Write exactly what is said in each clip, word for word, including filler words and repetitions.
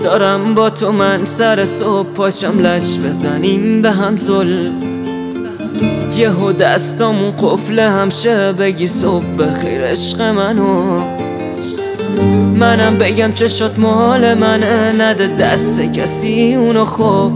دارم با تو من سر صبح پاشم لش بزنیم به هم زل یهو دستامون قفل همشه بگی صبح بخیر عشق منو منم بگم چشات مال منه نده دست کسی اونو خب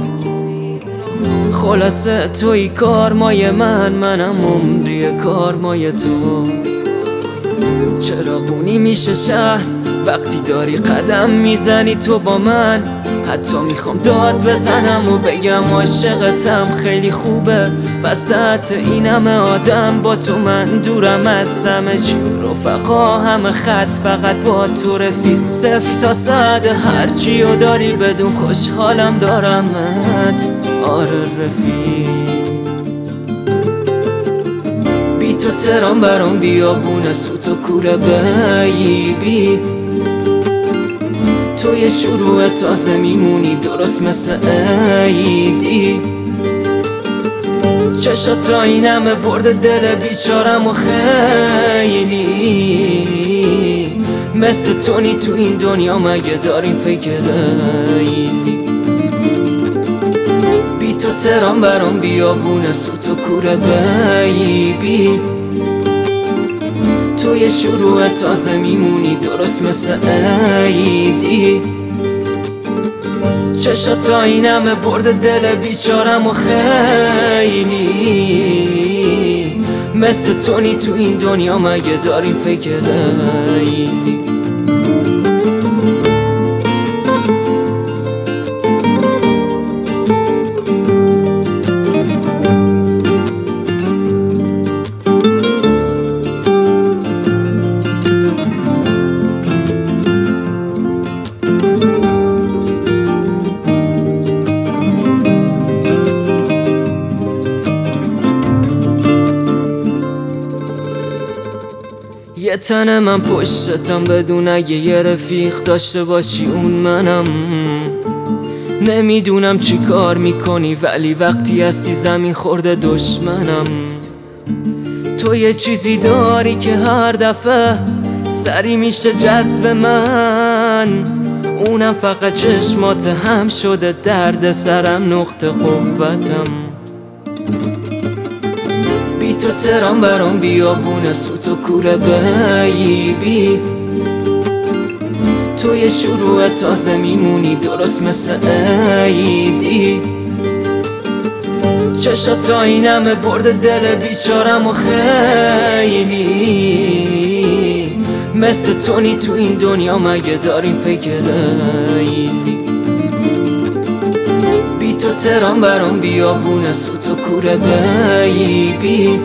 خلاصه توی کارمای من منم عمری کارمای تو چراغونی میشه شهر وقتی داری قدم میزنی تو با من حتی میخوام داد بزنم و بگم عاشقتم خیلی خوبه وسط این همه آدم با تو من دورم از همه چی رفقا همه خط فقط با تو رفیق صفر تا صد هرچی و داری بدون خوشحالم دارمت آره رفیق بی تو ترام برام بیابونه سوت و کوره بیبی تو یه شروع تازه میمونی درست مثل عیدی چشات را این همه برده دل بیچارم و خیلی مثل تونی تو این دنیا مگه داریم فکر لیلی بی تو ترام برام بیابونه سوت و کوره بیبی تو یه شروع تازه میمونی درست مثل عیدی چشات را این همه برده دل بیچارم و خیلی مثل تونی تو این دنیا مگه داریم فکر لیلی یه تن من پشتتم بدون اگه یه رفیق داشته باشی اون منم نمیدونم چی کار میکنی ولی وقتی هستی زمین خورده دشمنم تو یه چیزی داری که هر دفعه سری میشه جذب من اونم فقط چشمات هم شده درد سرم نقطه قوتم بی تو ترام برام بیابونه سوت و کوره بیبی تو یه شروع تازه میمونی درست مثل عیدی چشات را این همه برده دل بیچارم و خیلی مثل تونی تو این دنیا مگه داریم فکر لیلی بی تو ترام برام بیابونه سوت و کوره بیبی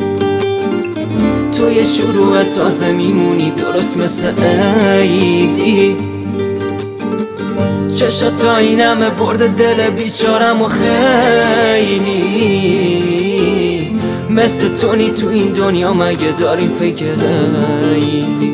تو یه شروع تازه میمونی درست مثل عیدی چشات را این همه برده دل بیچارم و خیلی مثل تونی تو این دنیا مگه داریم فکر لیلی